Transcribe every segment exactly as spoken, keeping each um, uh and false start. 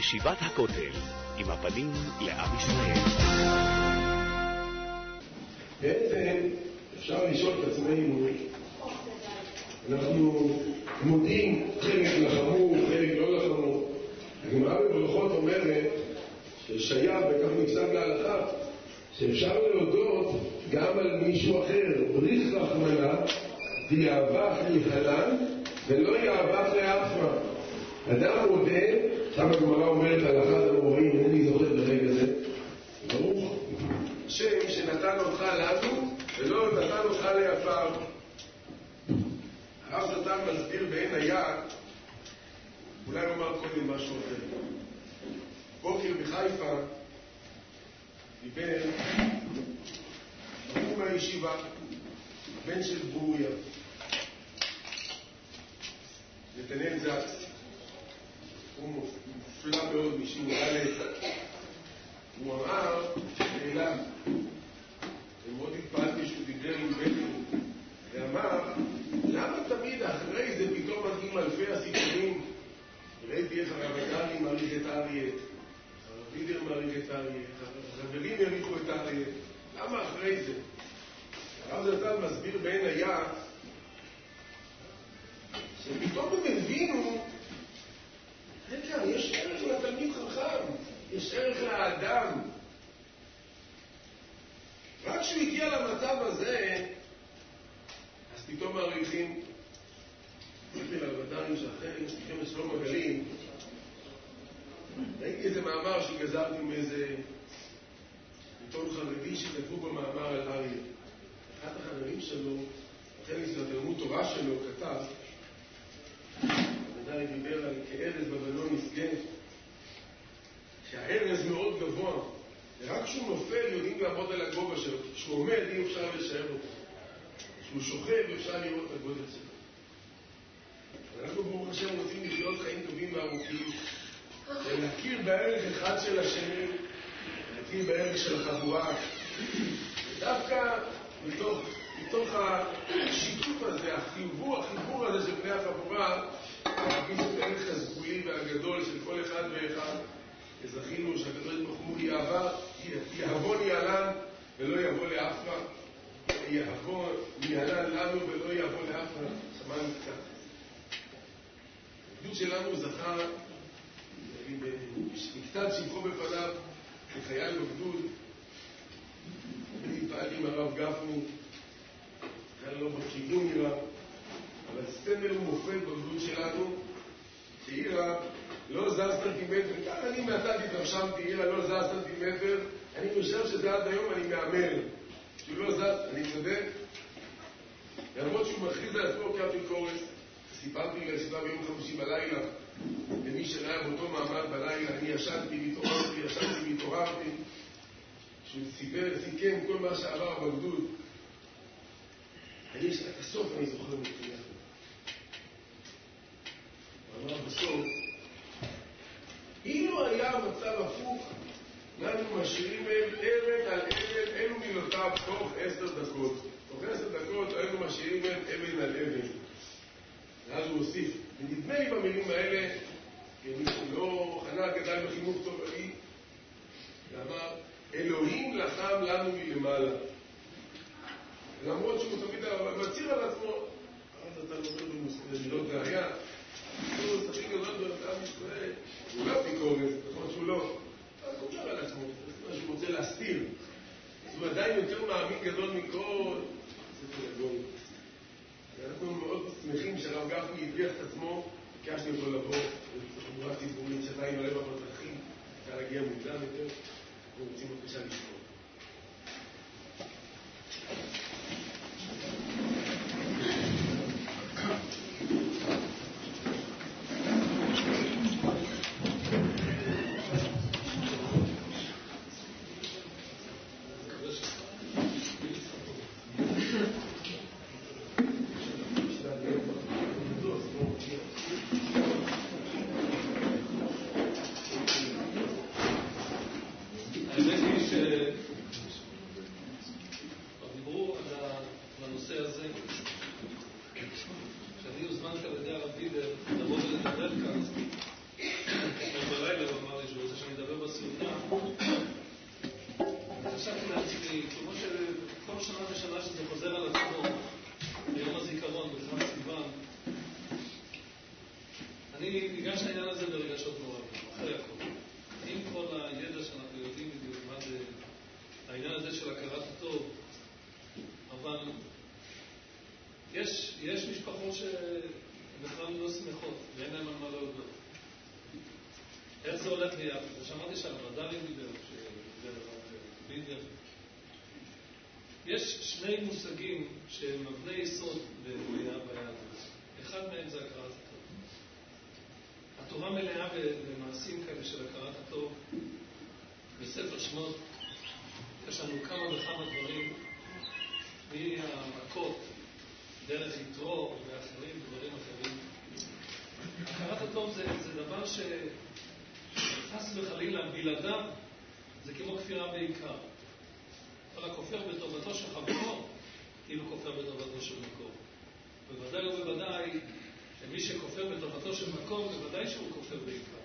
ישיבת הכותל, עם הפנים לעם ישראל. בעצם אפשר לשאול את עצמנו, אנחנו מודים, חלק לחמו, חלק לא לחמו. הגמרא בברכות אומרת ששייך, וכך נפסק להלכה, שאפשר להודות גם על מישהו אחר, בריך רחמנה, ויעבך להלן ולא יעבך לאפרה. אדם מודה, שם הגמרא אומרת על אחד המורים, אינני זוכר ברגע זה, ברוך השם שנתן אותך לנו ולא נתן אותך ליפר. הרב נתן מסביר בעין היד, אולי נאמר קודם משהו אחר. בוקר בחיפה דיבר בחור מהישיבה, בן של ברוריה, נתנאל זץ. הוא מופלא מאוד משיעור א'. הוא אמר שאלה, ומאוד התפעלתי שהוא דיבר עם בן, ואמר, למה תמיד אחרי זה פתאום מגיעים אלפי הסיפורים? ראיתי איך הרב אדרי מעריך את אריה, הרב וידר מעריך את אריה, החברים יריחו את אריה. למה אחרי זה? הרב נתן מסביר בעין היד שפתאום הם הבינו, רגע, יש ערך לתלמיד חכם, יש ערך לאדם. רק כשהוא הגיע למצב הזה, אז פתאום מעריכים. ראיתי לרבדרים שאחרי שתכם שלום הגלים, ראיתי איזה מאמר שגזרתי מאיזה עיתון חרדי שכתבו במאמר על אריה. אחד החברים שלו, החלק של התלמוד תורה שלו, כתב, הרבדרי דיבר על כארז בבנון נסגן, שהארז מאוד גבוה, ורק כשהוא נופל יודעים לעמוד על הגובה שלו, כשהוא עומד אי אפשר לשער אותו, כשהוא שוכב אפשר לראות את הגודל שלו. אנחנו ברוך השם רוצים לחיות חיים טובים וארוכים, ולהכיר בערך אחד של השני, להכיר בערך של החבורה, ודווקא מתוך, מתוך השיתוף הזה, החיבור, החיבור הזה של בני החבורה, להרגיש את הערך הסגולי והגדול של כל אחד ואחד. זכינו שהקדוש ברוך הוא יהבון יעלן ולא יבוא לאפרה, יהבון יעלן לנו ולא יבוא לאפרה. שמענו קצת. הגדוד שלנו זכה מקצת שבחו בפניו כחייל בגדוד. אני פעלתי עם הרב גפני, היה לו בכיוון נראה, אבל סמל ומופת בגדוד שלנו, שאירה לא זז סנטימטר, ככה אני מעטתי התרשמתי, אירה לא זז סנטימטר, אני חושב שזה עד היום אני מאמר, שהוא לא זז, אני צודק, למרות שהוא מכריז על עצמו כאפיקורס. סיפרתי לישיבה ביום חמישי בלילה, למי שראה באותו מעמד בלילה, אני ישנתי והתעוררתי, ישנתי והתעוררתי, שהוא סיפר, סיכם כל מה שעבר בגדוד. אני יש את הסוף, אני זוכר מתחילה. הוא אמר בסוף, אילו היה מצב הפוך, אנחנו משאירים אבן על אבן, אלו מילותיו תוך עשר דקות. תוך עשר דקות היינו משאירים אבן על אבן. ואז הוא הוסיף, ונדמה לי במילים האלה, כמי שלא חנה גדל בחינוך טוב עלי, ואמר, אלוהים לחם לנו מלמעלה. למרות שהוא תמיד מציר על עצמו, אז אתה לא אומר במילות ראייה, הוא שכי גדול בעם ישראל, הוא לא ביקורת, נכון שהוא לא, אז הוא אומר על עצמו, זה מה שהוא רוצה להסתיר. אז הוא עדיין יותר מאמין גדול מכל, זה גדול. ואנחנו מאוד שמחים שהרב גפני הטביח את עצמו, ביקשנו אותו לבוא לתחבורה ציבורית שאתה עם הלב המדרכים, אפשר להגיע מוקדם יותר, אנחנו רוצים בבקשה לשמוע. האמת היא אני ניגש לעניין הזה ברגשות מעורבים, אחרי הכל. עם כל הידע שאנחנו יודעים בדיוק מה זה העניין הזה של הכרת הטוב, אבל יש, יש משפחות שבכלל לא שמחות, ואין להם על מה להודות. איך זה הולך ליד? ושמעתי שהרד"לים דיבר, שדיבר בידר. יש שני מושגים שהם מבני יסוד בבריאה ביהדות. אחד מהם זה הכרת הטוב. התורה מלאה במעשים כאלה של הכרת הטוב. בספר שמות יש לנו כמה וכמה דברים, מהמכות, דרך יתרו ואחרים ודברים אחרים. הכרת הטוב זה, זה דבר שחס וחלילה בלעדיו זה כמו כפירה בעיקר. כל הכופר בטובתו של חברו כאילו כופר בטובתו של מקום. בוודאי ובוודאי שמי שכופר בטובתו של מקום בוודאי שהוא כופר בעיקר.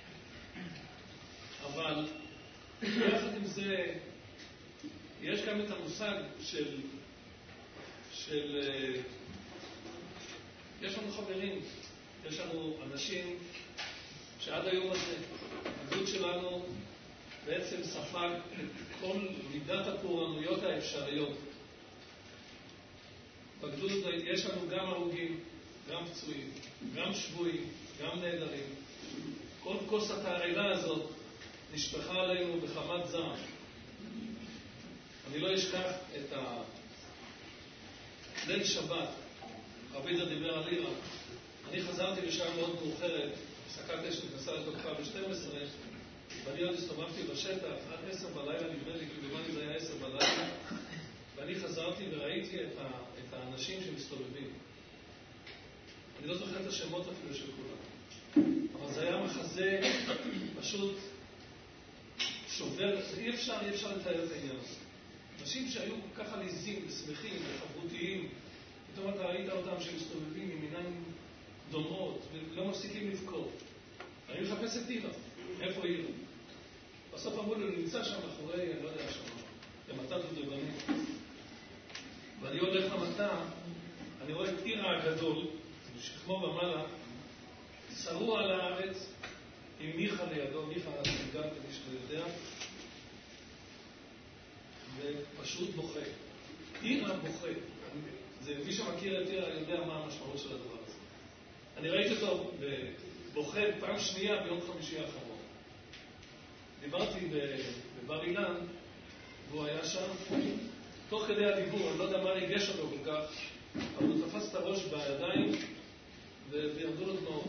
אבל יחד עם זה יש גם את המושג של של יש לנו חברים, יש לנו אנשים שעד היום הזה הגדוד שלנו בעצם ספג את כל מידת הפורענויות האפשריות. בגדוד יש לנו גם הרוגים, גם פצועים, גם שבויים, גם נהדרים. כל כוס התערלה הזאת נשפחה עלינו בחמת זעם. אני לא אשכח את ה... ליל שבת, רבי דה דיבר על עירה, אני חזרתי בשעה מאוד מאוחרת, הפסקת אש נכנסה לתוקפה ב-שתים עשרה, ואני עוד הסתובבתי בשטח, עד עשר בלילה נדמה לי, כי במאני זה היה עשר בלילה, ואני חזרתי וראיתי את, ה, את האנשים שמסתובבים. אני לא זוכר את השמות אפילו של כולם, אבל זה היה מחזה פשוט שובר, אי אפשר, אי אפשר לתאר את העניין הזה. אנשים שהיו ככה ליזים ושמחים וחברותיים, פתאום אתה ראית אותם שמסתובבים עם עיניים דומות ולא מפסיקים לבכות. אני מחפש את אירה, איפה אירה? בסוף אמרו לי, נמצא שם אחורי, אני לא יודע שם, למטה דודבני. ואני הולך למטה, אני רואה את אירה הגדול, שכמו במעלה, שרוע על הארץ עם מיכה לידו, מיכה הסגל, כדי שאתה יודע, ופשוט בוכה. אירה בוכה. זה, מי שמכיר את אירה יודע מה המשמעות של הדבר הזה. אני ראיתי אותו בוכה פעם שנייה ביום חמישי האחרון. דיברתי בבר אילן, והוא היה שם. תוך כדי הדיבור, אני לא יודע מה ריגש אותו כל כך, אבל הוא תפס את הראש בידיים וירדו לו דמעות.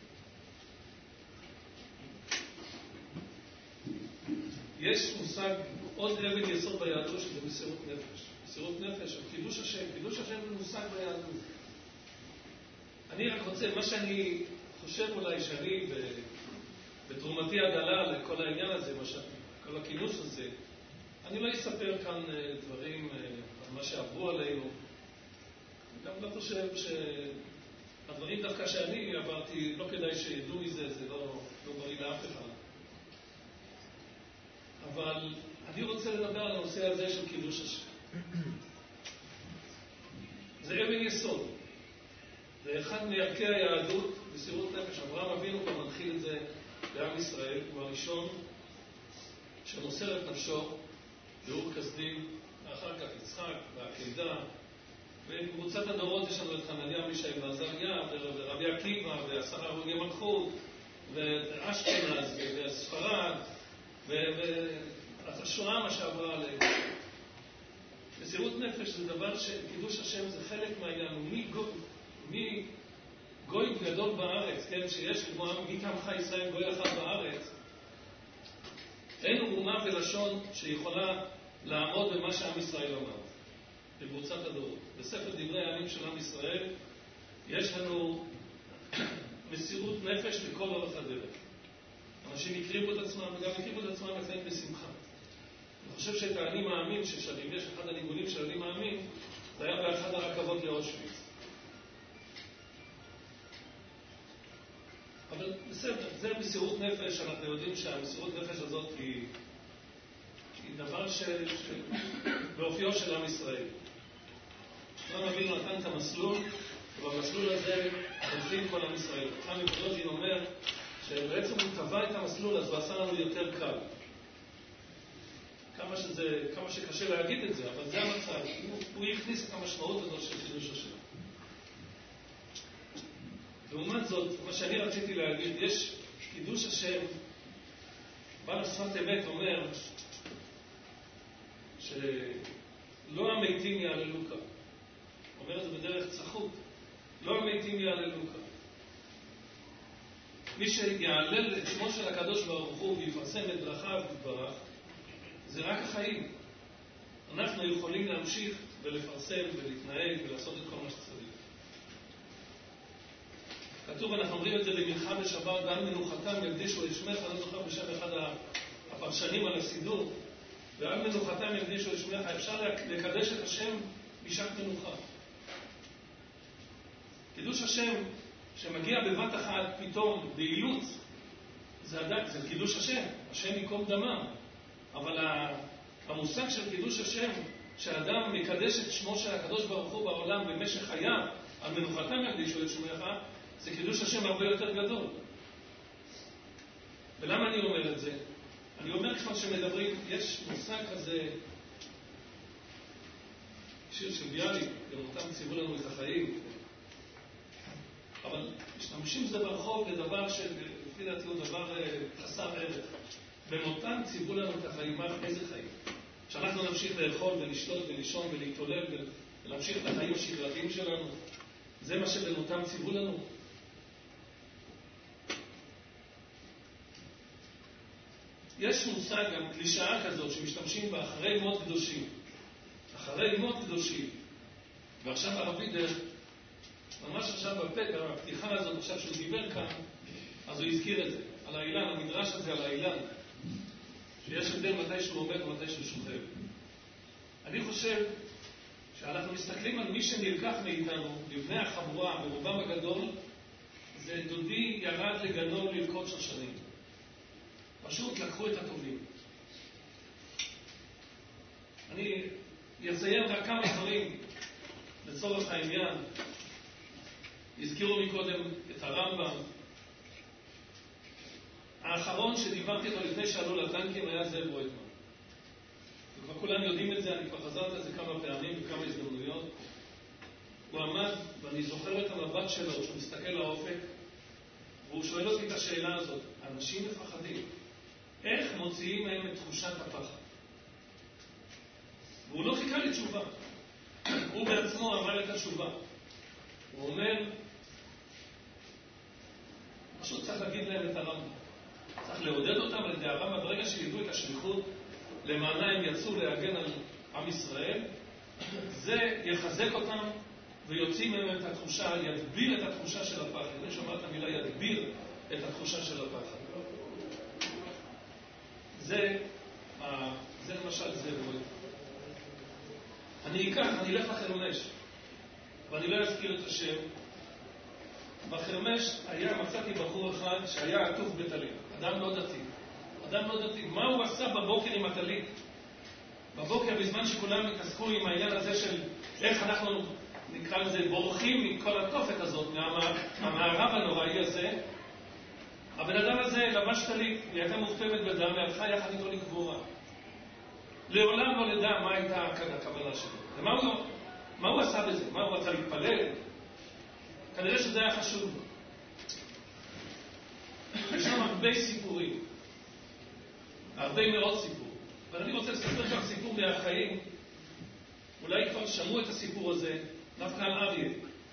יש מושג, עוד אבן יסוד ביהדות שזה מסירות נפש. מסירות נפש, של קידוש השם. קידוש השם זה מושג ביהדות. אני רק רוצה, מה שאני חושב אולי שאני בתרומתי הדלה לכל העניין הזה, כל הכינוס הזה, אני לא אספר כאן דברים על מה שעברו עלינו. גם לא חושב שהדברים דווקא שאני עברתי, לא כדאי שידעו מזה, זה לא, לא בריא לאף אחד. אבל אני רוצה לדבר על הנושא הזה של קידוש השם. זה אבן יסוד. זה אחד מערכי היהדות, מסירות נפש. אברהם אבינו כבר מתחיל את זה לעם ישראל, הוא הראשון שמוסר את נפשו, באור כסדים, ואחר כך יצחק והעקדה, ובקבוצת הדורות יש לנו את חנניה, מישאל ועזריה, ורבי עקיבא, ועשרה הרוגי מלכות, ואשכנז, וספרד, והשואה מה שעברה עליהם. מסירות נפש זה דבר שקידוש השם זה חלק מהעניין, מי גוי, מי גוי גדול בארץ, כן, שיש כמו מי כמך ישראל גוי אחד בארץ, אין אומה ולשון שיכולה לעמוד במה שעם ישראל אומר, בקבוצת הדורות. בספר דברי הימים של עם ישראל יש לנו מסירות נפש לכל אורך הדרך. אנשים הקריבו את עצמם וגם הקריבו את עצמם לפעמים בשמחה. אני חושב שאת האני מאמין ששרים, יש אחד הניגונים של אני מאמין, זה היה באחד הרכבות לאושוויץ. אבל בסדר, זה מסירות נפש, אנחנו יודעים שהמסירות נפש הזאת היא, היא דבר של, של, באופיו של עם ישראל. אברהם אבינו נתן את המסלול, ובמסלול הזה הולכים כל עם ישראל. חכם מוולוז'ין אומר שבעצם הוא טבע את המסלול, אז הוא עשה לנו יותר קל. כמה, שזה, כמה שקשה להגיד את זה, אבל זה המצב. הוא, הוא הכניס את המשמעות הזאת של קידוש השם. לעומת זאת, מה שאני רציתי להגיד, יש קידוש השם, בעל השפת אמת אומר שלא המתים יעללו כאן. אומר את זה בדרך צחות. לא המתים יעללו כאן. מי שיעלל את שמו של הקדוש ברוך הוא ויפרסם את דרכיו יתברך, זה רק החיים. אנחנו יכולים להמשיך ולפרסם ולהתנהג ולעשות את כל מה שצריך. כתוב, אנחנו אומרים את זה במנחה בשבת, ועל מנוחתם יקדישו את שמך, אני זוכר בשם אחד הפרשנים על הסידור, ועל מנוחתם יקדישו את שמך, אפשר לקדש את השם בשעת מנוחה. קידוש השם שמגיע בבת אחת פתאום באילוץ, זה, הד... זה קידוש השם, השם יקום דמם. אבל המושג של קידוש השם, שאדם מקדש את שמו של הקדוש ברוך הוא בעולם במשך חייו, על מנוחתם יקדישו את שמך, זה קידוש השם הרבה יותר גדול. ולמה אני אומר את זה? אני אומר כבר שמדברים, יש מושג כזה, שיר של ביאליק, במותם ציוו לנו את החיים, אבל משתמשים זה ברחוב לדבר שלפי דעתי הוא דבר חסר ערך. במותם ציוו לנו את החיים, איזה חיים? שאנחנו נמשיך לאכול ולשתות ולישון ולהתעולל ולהמשיך את החיים השגרתיים שלנו, זה מה שבמותם ציוו לנו? יש מושג, גם קלישאה כזאת, שמשתמשים בה אחרי מות קדושים. אחרי מות קדושים. ועכשיו הרב וידר, ממש עכשיו בפתח, הפתיחה הזאת, עכשיו שהוא דיבר כאן, אז הוא הזכיר את זה, על האילן, המדרש הזה על האילן, שיש הבדל מתי שהוא עומד ומתי שהוא שוכב. אני חושב שאנחנו מסתכלים על מי שנלקח מאיתנו, לבני החבורה, ברובם הגדול, זה דודי ירד לגנו ללקוט שושנים. פשוט לקחו את הטובים. אני אציין רק כמה דברים לצורך העניין. הזכירו מקודם את הרמב"ם. האחרון שדיברתי איתו לפני שעלו לטנקים היה זאב רויטמן. וכבר כולם יודעים את זה, אני כבר חזרתי את זה כמה פעמים וכמה הזדמנויות. הוא עמד, ואני זוכר את המבט שלו, שהוא מסתכל לאופק, והוא שואל אותי את השאלה הזאת, אנשים מפחדים, איך מוציאים מהם את תחושת הפחד? והוא לא חיכה לי תשובה. הוא בעצמו אמר את התשובה. הוא אומר, פשוט צריך להגיד להם את הרמב"ם. צריך לעודד אותם על ידי הרמב"ם, ברגע שידעו את השליחות, למענה הם יצאו להגן על עם ישראל, זה יחזק אותם ויוצאים מהם את התחושה, ידביר את התחושה של הפחד. אני שומע את המילה ידביר את התחושה של הפחד. זה, זה למשל זה רואה. אני אקח, אני אלך לחרמש, ואני לא אזכיר את השם. בחרמש היה, מצאתי בחור אחד שהיה עטוף בטלית, אדם לא דתי. אדם לא דתי. מה הוא עשה בבוקר עם הטלית? בבוקר, בזמן שכולם התעסקו עם העניין הזה של איך אנחנו, נקרא לזה, בורחים מכל התופת הזאת, מהמערב הנוראי הזה, הבן אדם הזה לבש טלית, היא הייתה מוכתבת בדם, והלכה יחד איתו לקבורה. לעולם לא לדע מה הייתה הכוונה שלו. ומה הוא, מה הוא עשה בזה? מה הוא רצה להתפלל? כנראה שזה היה חשוב. יש שם הרבה סיפורים. הרבה מאוד סיפור. אבל אני רוצה לספר גם סיפור מהחיים. אולי כבר שמעו את הסיפור הזה, דווקא על אריה.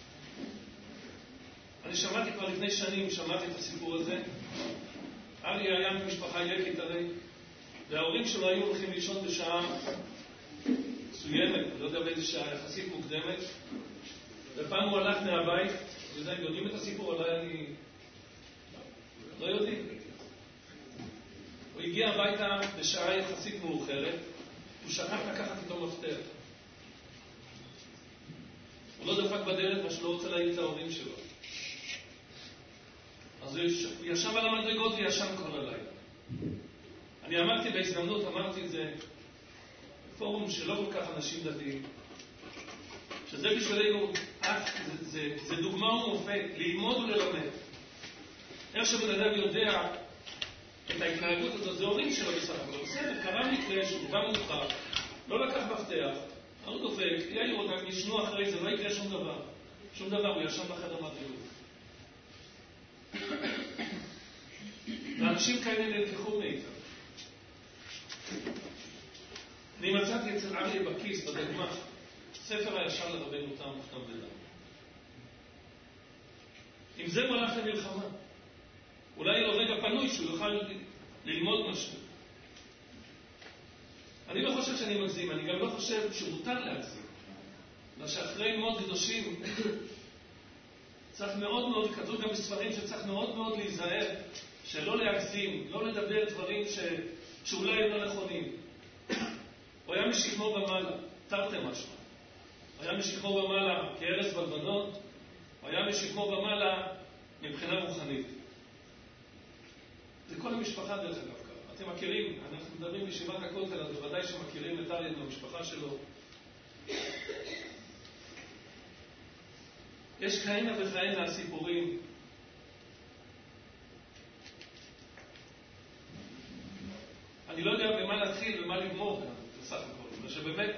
אני שמעתי כבר לפני שנים, שמעתי את הסיפור הזה. אריה היה ממשפחה יקית הרי, וההורים שלו היו הולכים לישון בשעה מסוימת, לא יודע באיזה שעה, יחסית מוקדמת, ופעם הוא הלך מהבית, וזה, יודעים את הסיפור, אולי אני לא יודעים. הוא הגיע הביתה בשעה יחסית מאוחרת, הוא שכח לקחת איתו מפתח. הוא לא דפק בדלת, מה שלא רוצה להעיד את ההורים שלו. אז הוא ישב על המדרגות וישן כל הלילה. אני אמרתי בהזדמנות, אמרתי את זה בפורום שלא כל כך אנשים דתיים, שזה בשבילנו זה, זה, זה דוגמה ומופת, ללמוד וללמד. איך שבן אדם יודע את ההתנהגות הזאת, זה הורים שלו בסך הכל. בסדר, קרה מקרה שהוא בא מאוחר, לא לקח מפתח, הוא דופק, יאיר אותם, ישנו אחרי זה, לא יקרה שום דבר. שום דבר, הוא ישן בחדר מדרגות. ואנשים כאלה נלקחו מאיתם. אני מצאתי אצל אריה בכיס, בדגמה, ספר הישר לרבנו תם מוכתב בדם. עם זה הוא הלך למלחמה. אולי לו רגע פנוי שהוא יוכל ללמוד משהו. אני לא חושב שאני מגזים, אני גם לא חושב שמותר להגזים. אלא שאחרי מאוד קדושים, צריך מאוד מאוד, כתוב גם בספרים שצריך מאוד מאוד להיזהר, שלא להגזים, לא לדבר דברים ש... שאולי הם לא נכונים. הוא היה משכמו במעלה, תרתי משמע. הוא היה משכמו במעלה כארז בלבנון, הוא היה משכמו במעלה מבחינה רוחנית. זה כל המשפחה דרך אגב ככה. אתם מכירים, אנחנו מדברים בישיבת הכותל, אז בוודאי שמכירים את אריה במשפחה שלו. יש כהנה וכהנה הסיפורים. אני לא יודע במה להתחיל ומה לגמור כאן, בסך הכל. ושבאמת,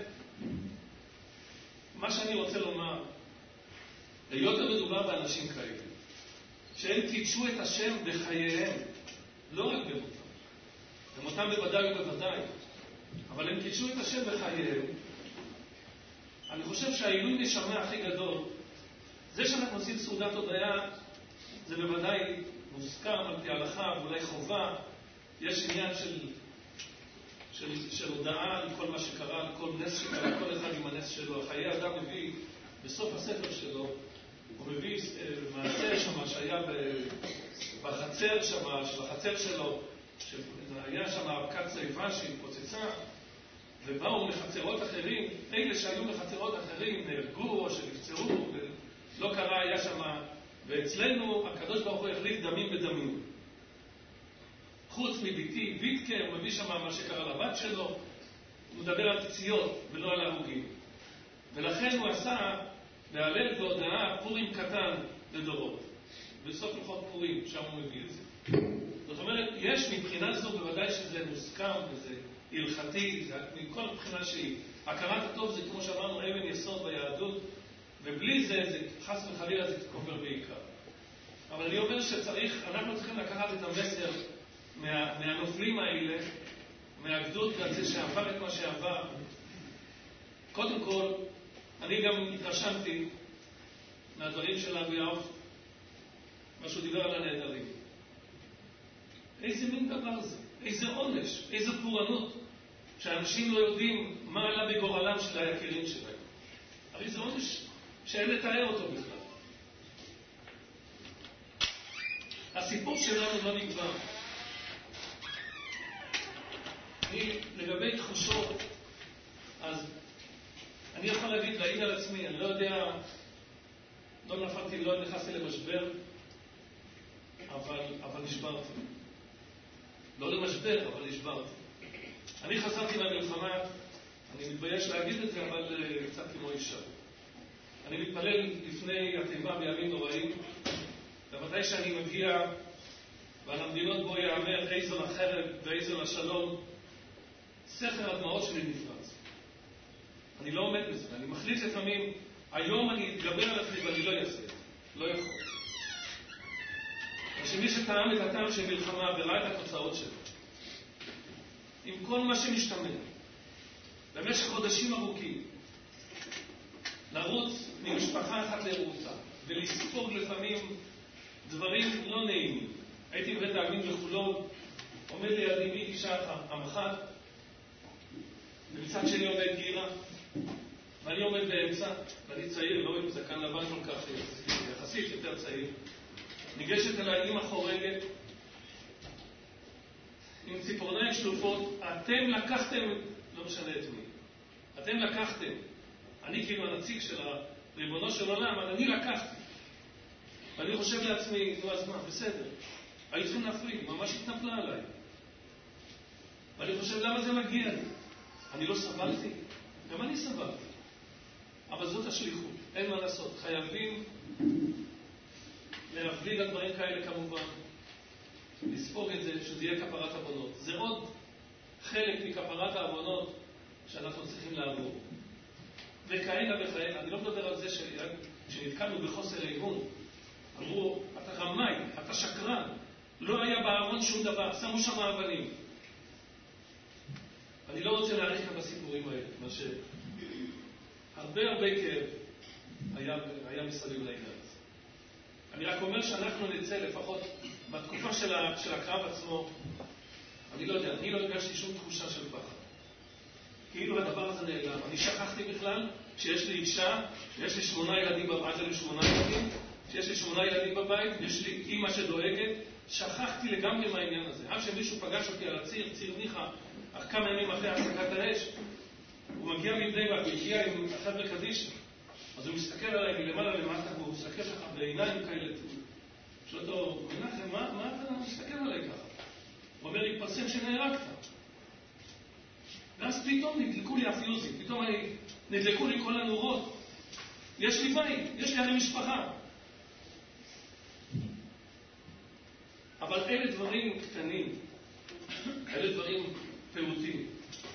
מה שאני רוצה לומר, להיות מדובר באנשים כאלה, שהם קידשו את השם בחייהם, לא רק במותם. במותם בוודאי ובוודאי, אבל הם קידשו את השם בחייהם. אני חושב שהעילוי נשמה הכי גדול, זה שאנחנו עושים סעודת הודיה, זה בוודאי מוסכם על פי ההלכה, ואולי חובה. יש עניין של, של, של הודעה על כל מה שקרה, על כל נס שקרה, כל אחד עם הנס שלו. חיי אדם מביא, בסוף הספר שלו, הוא מביא מעשה שמה שהיה בחצר שמה, בחצר שלו, שהיה שם אבקת שיבה שהתפוצצה, ובאו מחצרות אחרים, אלה שהיו מחצרות אחרים נהרגו או שנפצעו, לא קרה, היה שם, ואצלנו הקדוש ברוך הוא החליף דמים בדמים. חוץ מביתי, ויטקה, הוא מביא שם מה שקרה לבת שלו, הוא מדבר על פציעות ולא על הרוגים. ולכן הוא עשה להלל בהודעה פורים קטן לדורות. בסוף הלכות פורים, שם הוא מביא את זה. זאת אומרת, יש מבחינה זו בוודאי שזה מוסכם וזה הלכתי, זה מכל מבחינה שהיא. הכרת הטוב זה כמו שאמרנו, אבן יסוד ביהדות, ובלי זה, זה חס וחלילה זה תקובר בעיקר. אבל אני אומר שצריך, אנחנו צריכים לקחת את המסר מה, מהנופלים האלה, מהגדוד הזה שעבר את מה שעבר. קודם כל, אני גם התרשמתי מהדברים של אבי יעוף, מה שהוא דיבר על הנהדרים. איזה מין דבר זה? איזה עונש? איזה פורענות? שאנשים לא יודעים מה עלה בגורלם של היקירים שלהם. הרי זה עונש שאין לתאר אותו בכלל. הסיפור שלנו לא נגמר. אני, לגבי תחושות, אז אני יכול להגיד, להעיד על עצמי, אני לא יודע, לא נפלתי, לא נכנסתי למשבר, אבל, אבל נשברתי. לא למשבר, אבל נשברתי. אני חזרתי למלחמה, אני מתבייש להגיד את זה, אבל uh, קצת כמו אישה. אני מתפלל לפני התיבה בימים נוראים, ובוודאי שאני מגיע, ועל המדינות בו יאמר איזו לחרב ואיזו לשלום, סכר הדמעות שלי נפרץ. אני לא עומד בזה, אני מחליט לפעמים, היום אני אתגבר על עצמי ואני לא אעשה, לא יכול. ושמי שטעם את הטעם של מלחמה וראה את התוצאות שלו, עם כל מה שמשתמע, במשך חודשים ארוכים, לרוץ ממשפחה אחת לרוצה, ולספוג לפעמים דברים לא נעימים. הייתי בבית העלמין בחולון, עומד לידי מי אישה המח"ט, ומצד שני עומד גירה, ואני עומד באמצע, ואני צעיר, לא עם זקן לבן כל כך, יחסית יותר צעיר. ניגשת אליי אמא חורגת, עם ציפורניים שלופות, אתם לקחתם, לא משנה את מי, אתם לקחתם, אני כאילו הנציג של ריבונו של עולם, אבל אני לקחתי. ואני חושב לעצמי, נו אז מה, בסדר, היו צריכים להפריד, ממש התנפלה עליי. ואני חושב, למה זה מגיע לי? אני לא סבלתי? גם אני סבלתי. אבל זאת השליחות. אין מה לעשות. חייבים להבליג על דברים כאלה כמובן, לספוג את זה, שזה יהיה כפרת עוונות. זה עוד חלק מכפרת העוונות שאנחנו צריכים לעבור. וכאלה וכאלה, אני לא מדבר על זה שנתקלנו בחוסר אמון. אמרו, אתה רמאי, אתה שקרן, לא היה בארון שום דבר, שמו שם אבנים. אני לא רוצה להאריך כאן בסיפורים האלה, מה שהרבה הרבה כאב היה, היה מסביב לעניין הזה. אני רק אומר שאנחנו נצא לפחות בתקופה של, ה, של הקרב עצמו, אני לא יודע, אני לא הרגשתי שום תחושה של פחד. כאילו הדבר הזה נעלם. אני שכחתי בכלל שיש לי אישה, שיש לי שמונה ילדים בבית, יש לי שמונה ילדים, שיש לי שמונה ילדים בבית, יש לי אימא שדואגת, שכחתי לגמרי מהעניין הזה. עד שמישהו פגש אותי על הציר, ציר ניחה, אך כמה ימים אחרי הפסקת האש, הוא מגיע מבני ברק, הוא הגיע עם החבר'ה קדישא. אז הוא מסתכל עליי מלמעלה למטה, והוא מסתכל לך בעיניים כאלה. שואל אותו, מנחם, מה, מה אתה מסתכל עליי ככה? הוא אומר, התפרסם שנהרגת. ואז פתאום נדלקו לי הפיוזים, פתאום אני, נדלקו לי כל הנורות. יש לי בית, יש לי הרי משפחה. אבל אלה דברים קטנים, אלה דברים פעוטים.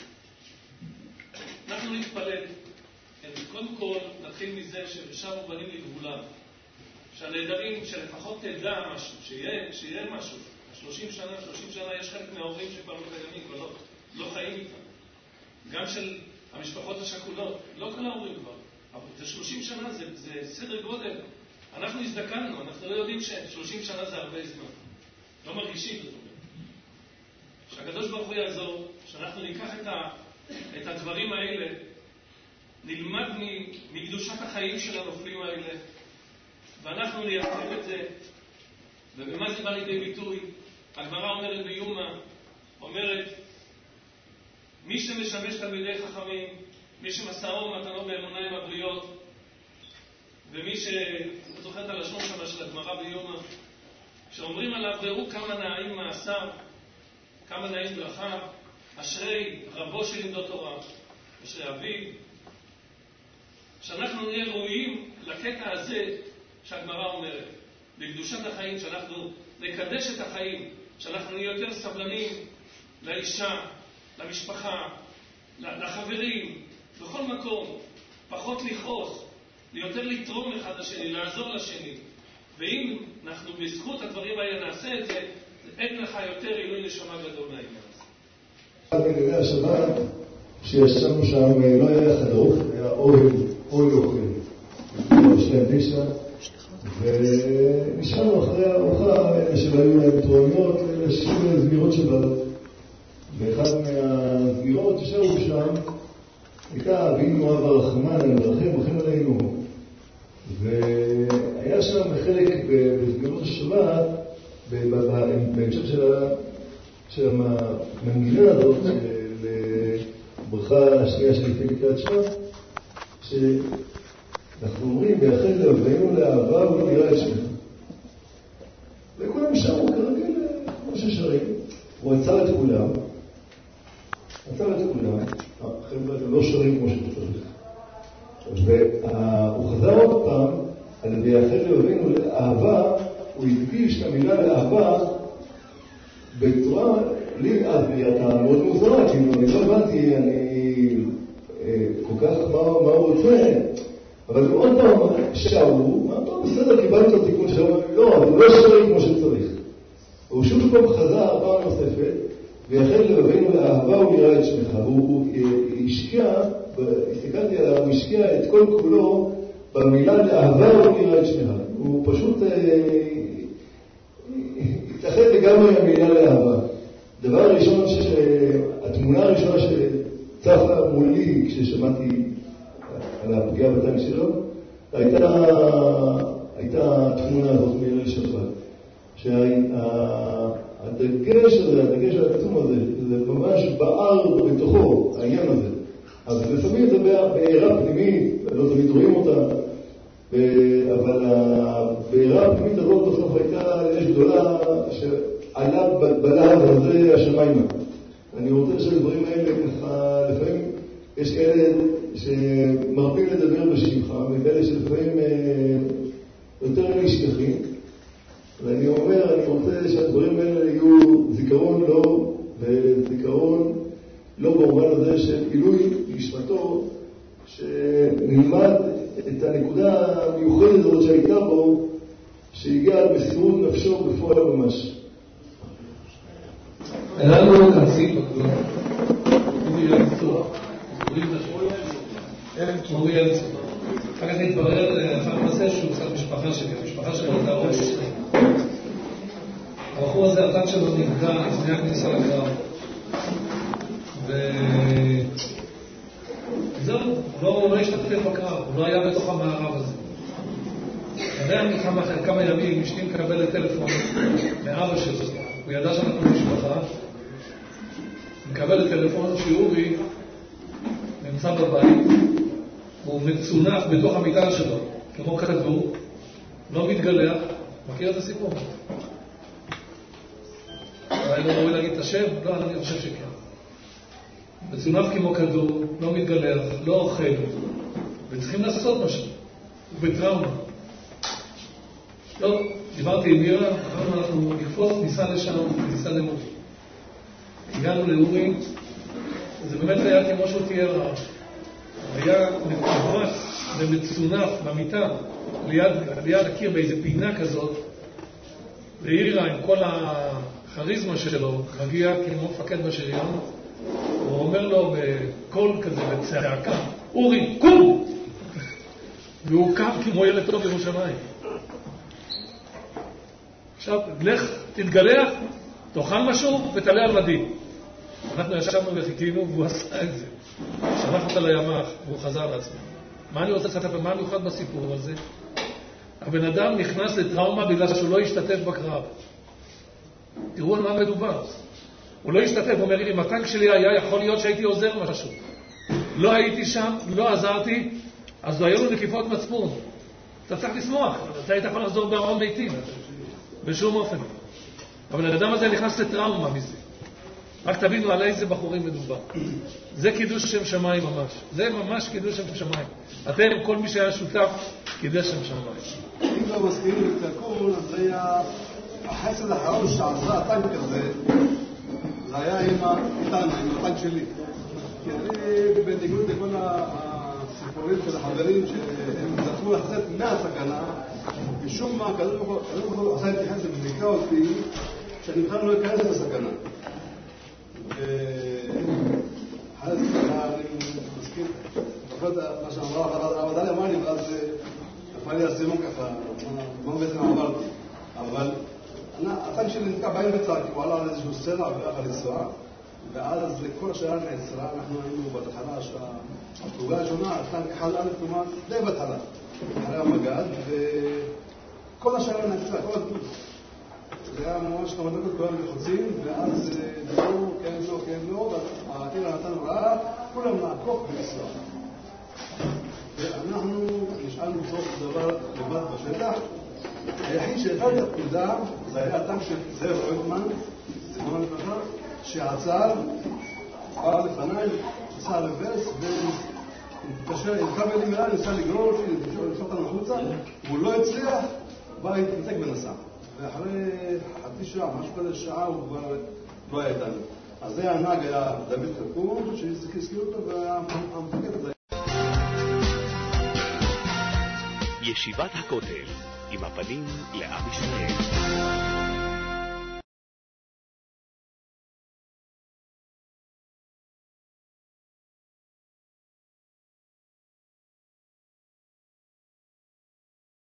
אנחנו נתפלל. קודם כל, נתחיל מזה ששם בנים לגבולם. שהנהדרים, שלפחות תדע משהו, שיהיה, שיהיה משהו. שלושים שנה, שלושים שנה יש חלק מההורים שכבר לא קיימים, כבר לא, לא חיים איתם. גם של המשפחות השכולות, לא כל ההורים כבר. אבל זה שלושים שנה, זה, זה סדר גודל. אנחנו הזדקנו, אנחנו לא יודעים ש-שלושים שנה זה הרבה זמן. לא מרגישים, זאת אומרת. שהקדוש ברוך הוא יעזור, שאנחנו ניקח את, ה, את הדברים האלה, נלמד מקדושת החיים של הנופלים האלה, ואנחנו נייצב את זה. ובמה זה בא לידי ביטוי? הגמרא אומרת ביומא, אומרת, מי שמשמש תלמידי חכמים, מי שמסעו מתנו באמונה עם הבריות, ומי ש... אתה זוכר את הלשון שמה של הגמרא ביומא, שאומרים עליו, ראו כמה נעים מעשיו, כמה נעים דרכיו, אשרי רבו של לימדו תורה, אשרי אביו, שאנחנו נהיה ראויים לקטע הזה שהגמרא אומרת, בקדושת החיים, שאנחנו נקדש את החיים, שאנחנו נהיה יותר סבלנים לאישה, למשפחה, לחברים, בכל מקום, פחות לכעוס, יותר לתרום אחד לשני, לעזור לשני. ואם אנחנו בזכות הדברים האלה נעשה את זה, אין לך יותר עילוי נשמה גדול מהעניין הזה. בגלל השבת, שישבנו שם, לא היה חדוך, היה אוהל, אוהל אוכל. שלהם נישה, ונשארנו אחרי הארוחה שהיו להם תורניות לשיר סגירות שבת. ואחד מהסגירות ששרו שם הייתה אבינו אב הרחמן, המרחם וכן עלינו. והיה שם חלק בסגירות השבת, בהמשך של המנגינה הזאת, לברכה השנייה שלפני קריאת שמע, שאנחנו אומרים, ויחל לבנו לאהבה ולראה את שמך. וכולם שרו כרגיל, כמו ששרים. הוא עצר את כולם, עצר את כולם, חבר'ה, אתם לא שרים כמו שצריך. והוא חזר עוד פעם, על ידי ויחל לבנו לאהבה, הוא הדגיש את המילה לאהבה בצורה, לי אז הייתה מאוד מוזרה, כאילו אני לא הבנתי, אני כל כך מה הוא רוצה, אבל הוא עוד פעם שרו, מה פעם בסדר, קיבלנו את התיקון שלו, לא, אבל לא שרים כמו שצריך. הוא שוב פעם חזר פעם נוספת, ויחל לבנו לאהבה ולראה את שמך, והוא השקיע, הסתכלתי עליו, הוא השקיע את כל כולו במילה לאהבה ולראה את שמך. הוא פשוט התאחד לגמרי המילה לאהבה. דבר הראשון, התמונה הראשונה שצפה מולי כששמעתי על הפגיעה בטנק שלו, הייתה, הייתה התמונה הזאת מליל שבת. שהדגש הזה, הדגש העצום הזה, זה ממש בער בתוכו, העניין הזה. אז לפעמים זה בעירה פנימית, לא תמיד רואים אותה, אבל הבעירה הפנימית הזאת בסוף הייתה אש גדולה שעלה בלהב הזה השמיימה. אני רוצה שהדברים האלה ככה, לפעמים יש כאלה שמרבים לדבר בשמחה, וכאלה שלפעמים יותר משכחים. ואני אומר, אני רוצה שהדברים האלה יהיו זיכרון לא, וזיכרון לא במובן הזה של עילוי נשמתו, שנלמד את הנקודה המיוחדת הזאת שהייתה בו, שהגיעה במסירות נפשו בפועל ממש. אנחנו כנסים בגדול, אורי אלצור, אורי אלצור. אחר כך נתברר, אחר כך שהוא קצת משפחה שלי, המשפחה שלו הייתה ראש. הבחור הזה, הטן שלו נפגע לפני הכניסה לקרב. וזהו, הוא לא השתתף בקרב, הוא לא היה בתוך המערב הזה. אחרי המלחמה, אחרי כמה ימים, אשתי מקבלת טלפון מאבא שלו. הוא ידע שאנחנו משפחה. מקבלת טלפון שאורי נמצא בבית, הוא מצונח בתוך המיטה שלו, כמו כדור, לא מתגלח. מכיר את הסיפור? אולי לא ראוי להגיד את השם? לא, אני חושב שכן. מצונח כמו כדור, לא מתגלח, לא אוכל, וצריכים לעשות משהו. הוא בטראומה. לא, דיברתי עם מירה, אמרנו אנחנו נקפוץ, ניסע לשם, ניסע למובי. הגענו לאורי, זה באמת היה כמו שהוא תיאר, היה נקבץ ומצונף במיטה, ליד, ליד הקיר באיזה פינה כזאת, ואירה עם כל החריזמה שלו, מגיע כמו מפקד בשריון, הוא אומר לו בקול כזה, בצעקה, אורי, קום! והוא קם כמו ילד טוב בירושלים. עכשיו, לך, תתגלח, תאכל משהו ותעלה על מדי. אנחנו ישבנו וחיכינו והוא עשה את זה. שלח אותה לימ"ח והוא חזר לעצמו. מה אני רוצה לספר? מה מיוחד בסיפור הזה? הבן אדם נכנס לטראומה בגלל שהוא לא השתתף בקרב. תראו על מה מדובר. הוא לא השתתף, הוא אומר לי, אם הטנק שלי היה, יכול להיות שהייתי עוזר משהו. לא הייתי שם, לא עזרתי, אז לא היו לו נקיפות מצפון. אתה צריך לשמוח, אתה היית יכול לחזור בארון ביתי. בשום אופן. אבל האדם הזה נכנס לטראומה מזה. רק תבינו על איזה בחורים מדובר. זה קידוש שם שמיים ממש. זה ממש קידוש שם שמיים. אתם, כל מי שהיה שותף, קידש שם שמיים. אם לא מסכימים לתקון, אז זה היה החסד האחרון שעשה הטנק הזה, זה היה עם הטנק, עם הטנק שלי. כי אני, בניגוד לכל הסיפורים של החברים שהם זכו לצאת מהסכנה, משום מה, כזה לא עשה את החסד וביקה אותי, שאני בכלל לא אכנס לסכנה. ואחד הסכנה, אני מסכים, לפחות מה שאמרה, אבל דליה אמר לי, ואז נפל לי הסימון ככה, מה בעצם אמרתי. אבל הטנק שלי נתקע באמצע, כי הוא עלה על איזשהו סלע ואחר לנסוע, ואז כל השאלה נעצרה, אנחנו היינו בתחנה שהפלוגה הראשונה, הטנק אחד א' כלומר, די בתחנה, אחרי המגד, וכל השאלה נעצרה, כל הדברים. זה היה ממש כמה דקות, כולם לחוצים, ואז דברו, כן לא, כן לא, והעתירה נתן רעה, כולם לעקוף ולנסוע. ואנחנו נשאלנו בסוף דבר לבד בשטח, היחיד שהבא לי הפקודה, זה היה הטנק של זאב רויטמן, זיכרון לברכה, שעצר, בא לפניי, עשה רברס, והתקשר עם כבלים אליי, ניסה לגרור אותי, ניסה אותנו החוצה, והוא לא הצליח, בא להתנתק ונסע. ואחרי חצי שעה, משהו כזה שעה, הוא כבר לא היה איתנו. אז זה הנהג היה דוד קרקון, שהזכיר אותו, והמפקד הזה. ישיבת הכותל, עם הפנים לעם ישראל.